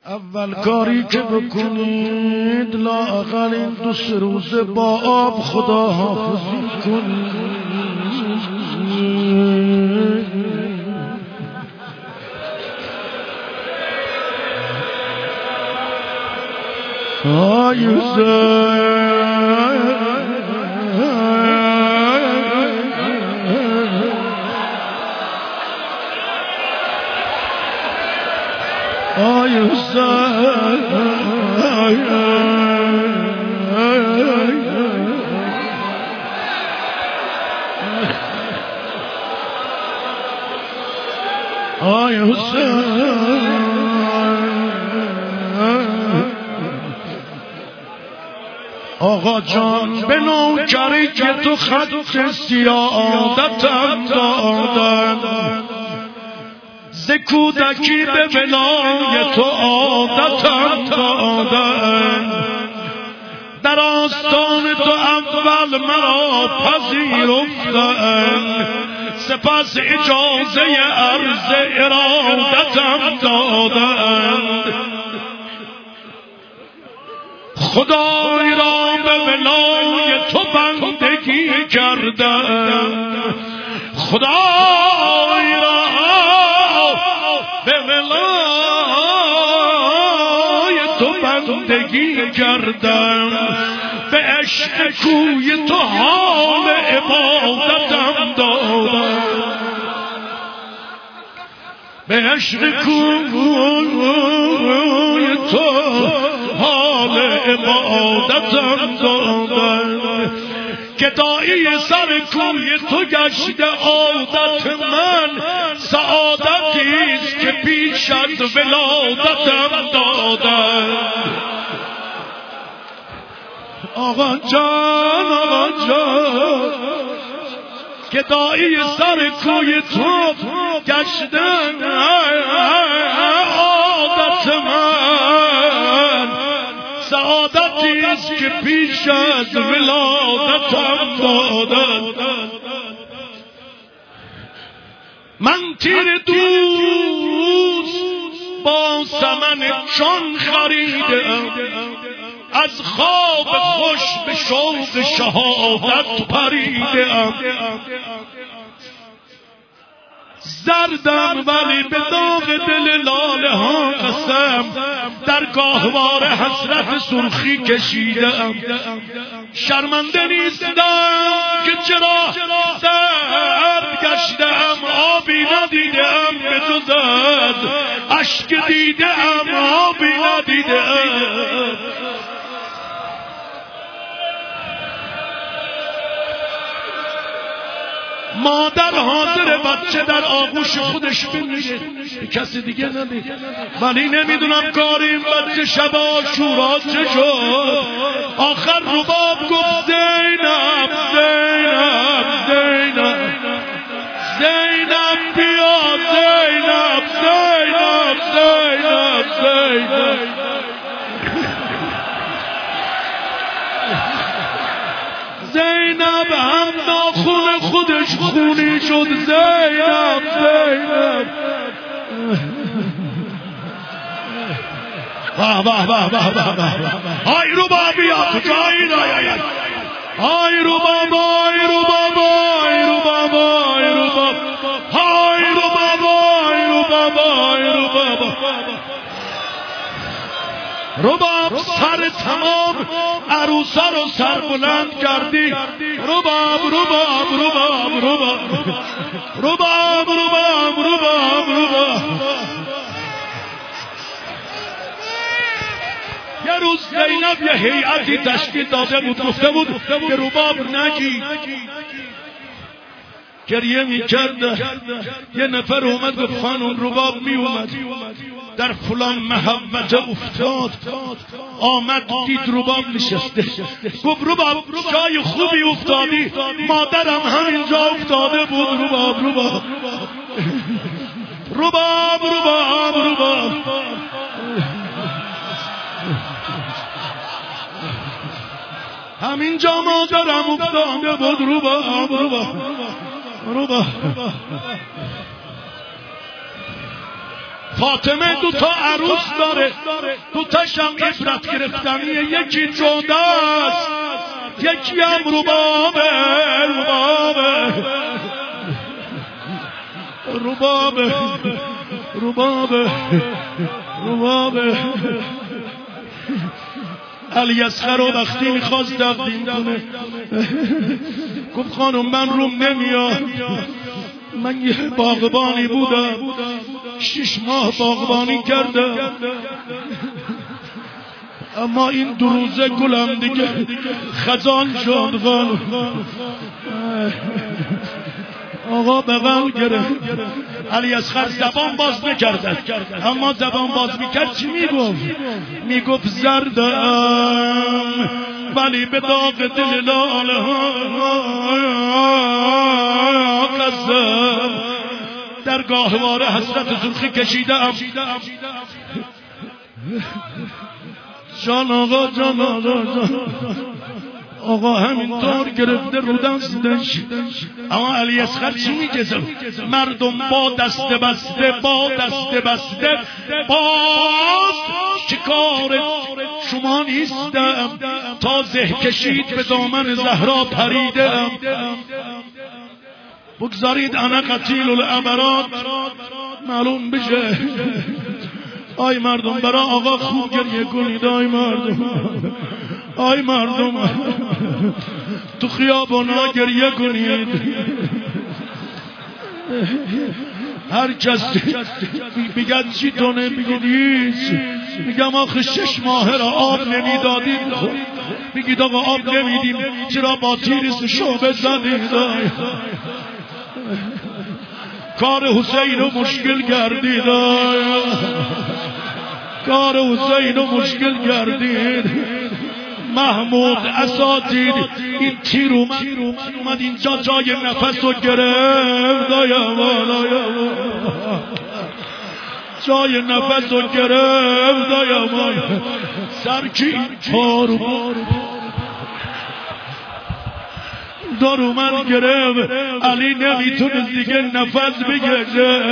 اول کاری که بکنید لااقل این 2-3 روز با آب خدا حافظی کنید. آقا جان به نوکری که تو خط سیادتم دادم، ز کودکی به ولای تو عادتم دادم، در آستان تو اول مرا پذیرفتن، سپس اجازه عرض ارادتم دادند. خدای را به ولای تو بندگی کردم، خدای را به ولای تو بندگی کردم، به عشق کوی تو حال عبادتم دادم، به عشق کوی تو حال عبادتم دادم. گدایی سر کوی تو گشته عادت من، سعادتیست که پیش از ولادتم دادم. آقا جان آقا جان، گدایی سر کوی تو گشته عادت من، سعادتیست که پیش از ولادتم دادم. من تیر دوست با ثمن جان خریدم، از خواب خوش به شوق شهادت پریدم. زردم ولی به داغ دل لاله ها قسم، در گاهوار حسرت سرخی کشیدم. شرمنده نیستم که چرا سرد گشتم، آبی ندیدم به جز از اشک دیدم، آبی ندیدم. مادر حاضر بچه در آغوش خودش بمیره، کسی دیگه نمیره، ولی نمیدونم کار این بچه شب عاشورا چه شد. آخر رباب گفت زینب زینب زینب زینب بیا، زینب زینب زینب زینب. زینب هم ناخون خودش خونی شد، زینب زینب. واه واه واه واه واه. های ربابیا کجایی نایی، های رباب های رباب های رباب های رباب های رباب های رباب های رباب. رباب سر تمام عروسا رو سر بلند کردی، رباب رباب رباب رباب رباب رباب رباب رباب. یه روز زینب یه هیئتی تشکیل داده بود، گفته بود که رباب نگی. گریه میکرد. یه نفر اومد گفت خانم رباب می اومد در فلان محوطه افتاد، آمد دید رباب نشسته، گفت رباب جای خوبی افتادی، مادرم همینجا افتاده بود. رباب رباب رباب رباب رباب. همینجا مادرم افتاده بود. رباب رباب رباب. فاطمه 2 تا عروس داره، 2 تاشم عبرت گرفتنیه، یکی جوداست یکی هم ربابه. علی اصغر رو وقتی میخواست تقدیم کنه گفت خانم من روم نمیاد، من یه باغبانی بودم 6 ماه باغبانی کردم، اما این 2 روزه گلم دیگه خزان شد. آقا بغل گرفت. علی اصغر زبان باز نکردن، اما زبان باز میکرد چی میگفت زردم ولی به داغ دل لاله ها قسم، در گاهواره حسرت زلخی کشیدم. جان آقا همینطور گرفته رو دستش. اما علی اصغر چی میگه؟ مردم با دست بسته باز چه کار شما نیستم، تا زه کشید به دامن زهرا پریدم. بگذارید انا قتیل العبرات معلوم بشه. آی مردم برای آقا خوب گریه کنید. آی مردم تو خیابانا گریه کنید. هر کس بگد چی تونه بگید میگم آخه 6 ماه را آب نمیدادید، بگید آقا آب نمیدیم چرا با تیریس شعبه زدید. کار حسین رو مشکل کردید، محمود اساتید. این تیر اومد اینجا جای نفس رو گرفت، جای نفس رو گرفت. سرکی پارو دارو من گرفت. علی نمیتونه دیگه نفس بکشه.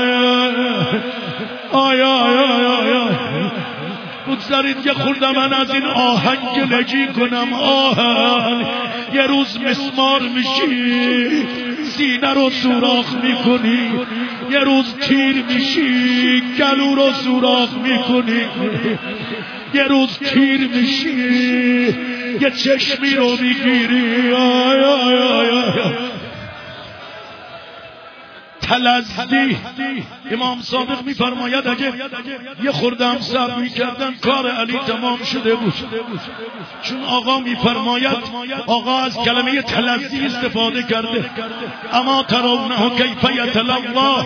آیا بگذارید که خورده من از این آهنگ لگی کنم. آهنگ یه روز مسمار میشی سینه رو سوراخ میکنی، یه روز تیر میشی گلو رو سوراخ میکنی، یه روز تیر میشی یه چشمی رو میگیری. تلزدی امام صادق میفرماید اگه یه خورده هم صبر میکردن کار علی تمام شده بود. چون آقا میفرماید، آقا از کلمه تلزدی استفاده کرده. اما ترونه کیف یتلوی،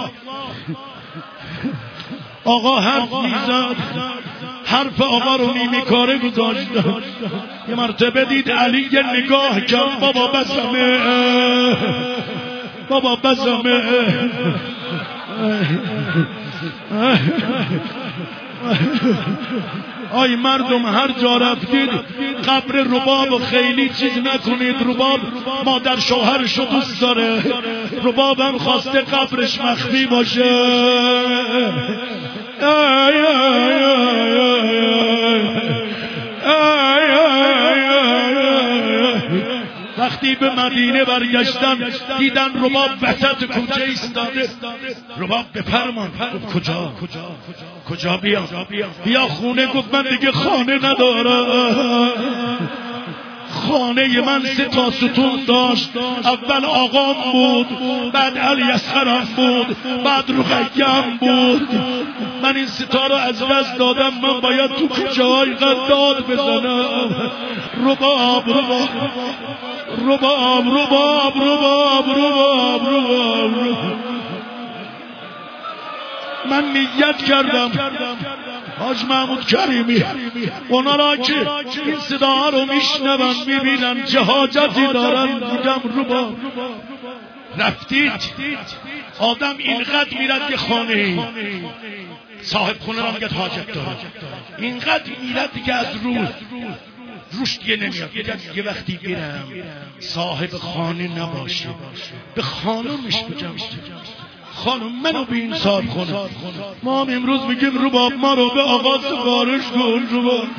آقا حرف میزد، حرف آقا رو نیمه کاره گذاشت. یه مرتبه دید علی یه نگاه کرد، بابا بسمه آی مردم هر جا رفتید قبر رباب و خیلی چیز نکنید. رباب مادر شوهرشو دوست داره، رباب هم خواسته قبرش مخفی باشه. وقتی به مدینه برگشتن دیدن رباب وسط کوچه ایستاده. رباب بفرمان. کجا بیا خونه. گفت من دیگه خانه ندارم. خانه من 3 تا ستون داشت، اول آقام بود، بعد علی اصغرم بود، بعد رقیه‌ام بود. من این 3 تا رو از دست دادم، من باید تو کوچه های قداد بزنم. رباب من نیت کردم حاج محمود کریمی اونا را که این صداها رو میشنون میبینن چه حاجتی دارن. میگم رباب رفتید آدم اینقدر میرد که خانه صاحب خونه را میگه حاجت دارم، اینقدر میرد دیگه از روش دیگه نمیاد. یه وقتی بیرم صاحب خانه نباشه به خانمش بگم خانم منو بی انصاف کنه. ما هم امروز میگیم رباب ما رو به آقا سفارش کن.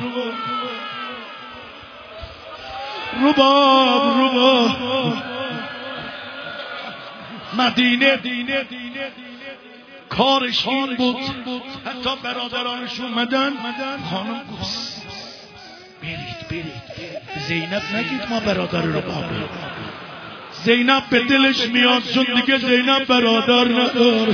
رباب مدینه کارش این بود. حتی برادرانش اومدن، خانم گفت برید زینب نگید ما برادر ربابیم. زینب به دلش میاد چون دیگه زینب برادر نداره.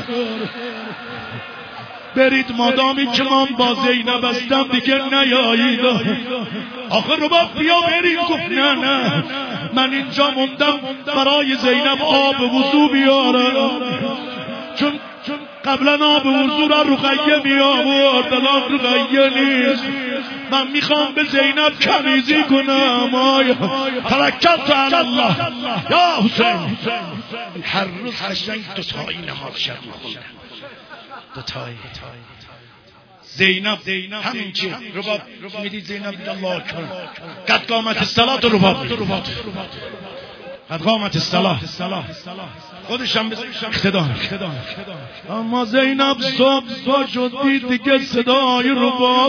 برید مادامی که من با زینب هستم دیگه نیایید. آخه رباب بیا برید. گفت نه من اینجا موندم برای زینب آب وضو بیارم، چون قبلا آب وضو را رقیه می آورد، الان رقیه نیست. من میخوام به زینب کنیزی کنم. توکلت علی الله یا حسین. هر روز قشنگ دوتایی نماز شب میخوندن. دوتایی زینب همین که رباب میدید زینب الله اکبر قد قامت الصلاة رباب قد قامت الصلاة خودش هم اقتدا. اما زینب صبح شد دید دیگه صدای رباب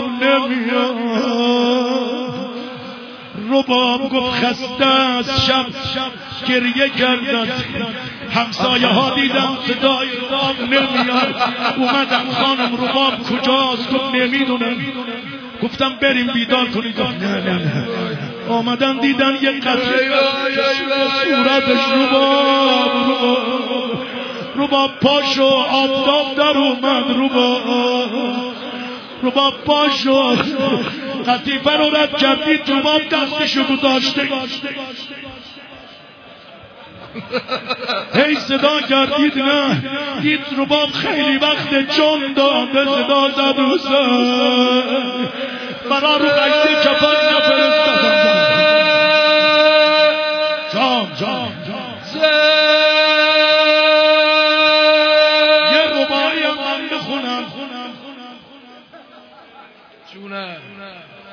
نمیاد. رباب گفت خسته از شب گریه کردن. همسایه ها دیدم صدای رباب نمیاد، اومدم خانم رباب کجاست؟ گفت نمیدونم. گفتم بریم بیدار کنید. گفت نه. آمدن دیدن یک قطره صورتش رباب پاشو آفتاب در اومد. رباب پاشو قطیفه رو رد کردید. رباب دستشو گذاشته هی صدا کردید نه. دید رباب خیلی وقت جان داده. صدا زد حسین برا رو قیده کفن نفرستدم. جان یه ربایی هم من بخونم.